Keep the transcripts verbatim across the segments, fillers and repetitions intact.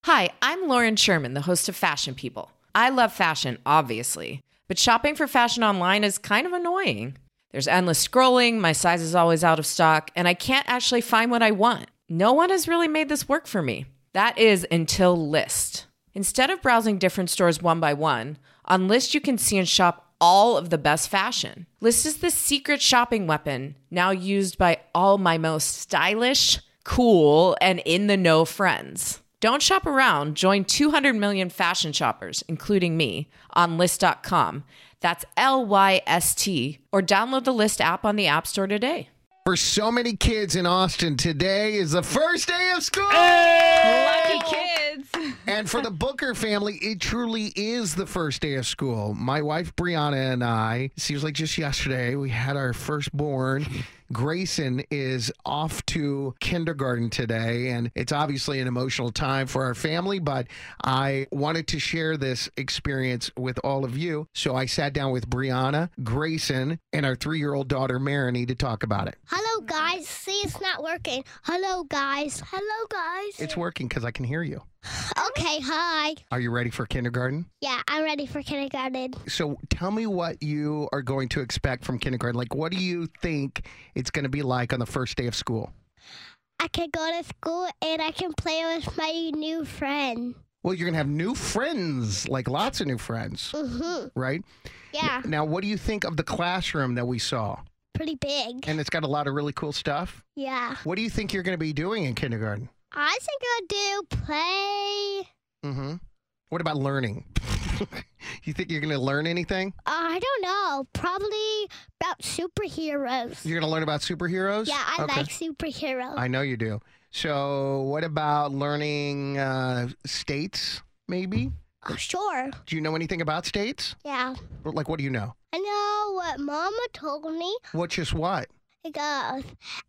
Hi, I'm Lauren Sherman, the host of Fashion People. I love fashion, obviously, but shopping for fashion online is kind of annoying. There's endless scrolling, my size is always out of stock, and I can't actually find what I want. No one has really made this work for me. That is until Lyst. Instead of browsing different stores one by one, on Lyst you can see and shop all of the best fashion. Lyst is the secret shopping weapon, now used by all my most stylish, cool, and in-the-know friends. Don't shop around. Join two hundred million fashion shoppers, including me, on Lyst dot com. That's L Y S T. Or download the Lyst app on the App Store today. For so many kids in Austin, today is the first day of school. Hey! Lucky kids. And for the Booker family, it truly is the first day of school. My wife, Brianna, and I, it seems like just yesterday, we had our firstborn. Grayson is off to kindergarten today, and it's obviously an emotional time for our family, but I wanted to share this experience with all of you. So I sat down with Brianna, Grayson, and our three-year-old daughter, Marini, to talk about it. Hello, guys. See, it's not working. Hello, guys. Hello, guys. It's working because I can hear you. Okay, hi. Are you ready for kindergarten? Yeah, I'm ready for kindergarten. So tell me what you are going to expect from kindergarten. Like, what do you think it's going to be like on the first day of school? I can go to school and I can play with my new friend. Well, you're going to have new friends, like lots of new friends, Mm-hmm. right? Yeah, Now, what do you think of the classroom that we saw? pretty big. And it's got a lot of really cool stuff. Yeah. What do you think you're going to be doing in kindergarten? I think I'll do play. Mm-hmm. What about learning? You think you're going to learn anything? Uh, I don't know. Probably about superheroes. You're going to learn about superheroes? Yeah, I Okay. like superheroes. I know you do. So what about learning uh, states, maybe? Oh, sure. Do you know anything about states? Yeah. Like, what do you know? I know what Mama told me. What's just what? It goes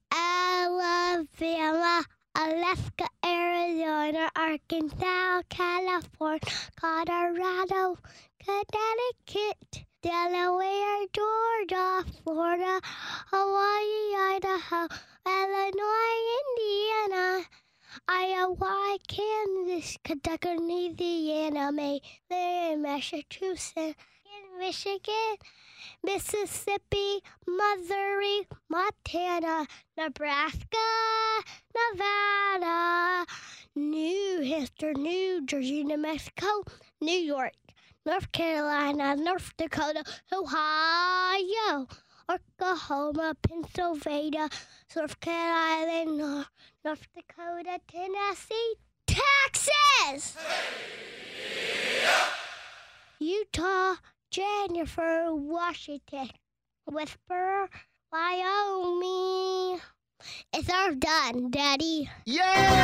Alabama, Alaska, Arizona, Arkansas, California, Colorado, Connecticut, Delaware, Georgia, Florida, Hawaii, Idaho, Illinois, Indiana, Iowa, Kansas, Kentucky, Louisiana, Maine, Massachusetts, Michigan, Mississippi, Missouri, Montana, Nebraska, Nevada, New Hampshire, New Jersey, New Mexico, New York, North Carolina, North Dakota, Ohio, Oklahoma, Pennsylvania, South Carolina, North, North Dakota, Tennessee, Texas, Utah, Jennifer, Washington, Whisper, Wyoming. It's all done, Daddy. Yay!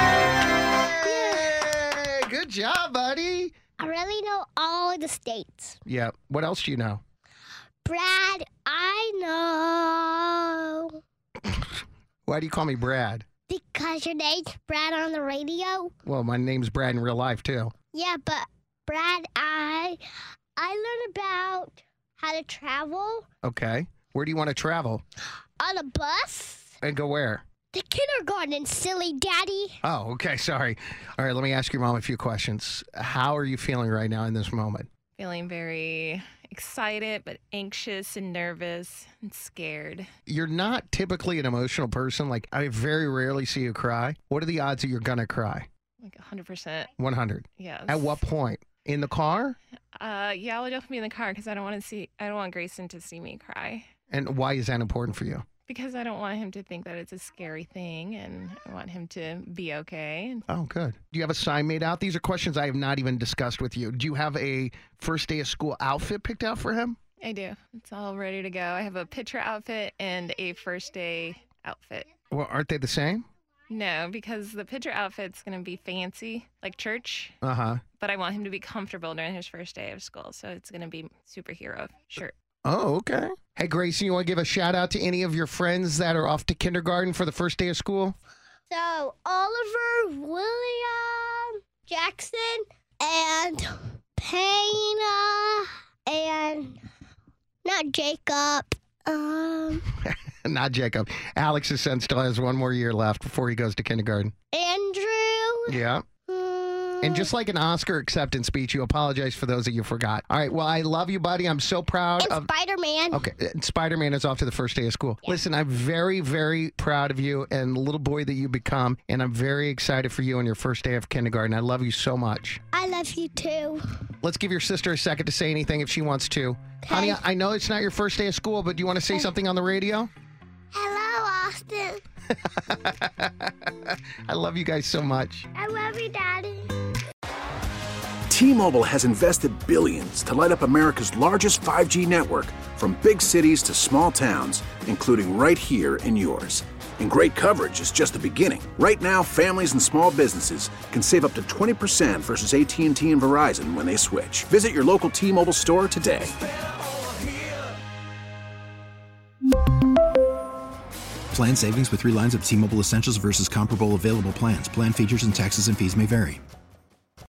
Good job, buddy. I really know all the states. Yeah. What else do you know? Brad, I know. Why do you call me Brad? Because your name's Brad on the radio. Well, my name's Brad in real life, too. Yeah, but Brad, I I learned about how to travel Okay. Where do you want to travel? on a bus. And go where? The kindergarten, silly daddy. Oh, okay. Sorry. All right. Let me ask your mom a few questions. How are you feeling right now in this moment? Feeling very excited, but anxious and nervous and scared. You're not typically an emotional person. Like, I very rarely see you cry. What are the odds that you're going to cry? Like one hundred percent. one hundred. Yes. At what point? In the car? Uh, yeah, I would definitely be in the car because I don't want to see. I don't want Grayson to see me cry And why is that important for you? because I don't want him to think that it's a scary thing, and I want him to be okay. Oh, good. Do you have a sign made out? These are questions I have not even discussed with you. Do you have a first day of school outfit picked out for him? I do. It's all ready to go. I have a picture outfit and a first day outfit. Well, aren't they the same? No, because the picture outfit's going to be fancy, like church, Uh huh. but I want him to be comfortable during his first day of school, so it's going to be superhero shirt. Oh, okay. Hey, Grayson, you want to give a shout out to any of your friends that are off to kindergarten for the first day of school? So Oliver, William, Jackson, and Payna, and not Jacob. Um, Not Jacob. Alex's son still has one more year left before he goes to kindergarten. Andrew. Yeah. Mm, And just like an Oscar acceptance speech, you apologize for those that you forgot. All right. Well, I love you, buddy. I'm so proud And of. Spider-Man. Okay. Spider-Man is off to the first day of school. Yeah. Listen, I'm very, very proud of you and the little boy that you become. And I'm very excited for you on your first day of kindergarten. I love you so much. I love you too. Let's give your sister a second to say anything if she wants to. Honey, I know it's not your first day of school, but do you want to say something on the radio? Hello, Austin. I love you guys so much. I love you, Daddy. T-Mobile has invested billions to light up America's largest five G network, from big cities to small towns, including right here in yours. And great coverage is just the beginning. Right now, families and small businesses can save up to twenty percent versus A T and T and Verizon when they switch. Visit your local T-Mobile store today. Plan savings with three lines of T-Mobile Essentials versus comparable available plans. Plan features and taxes and fees may vary.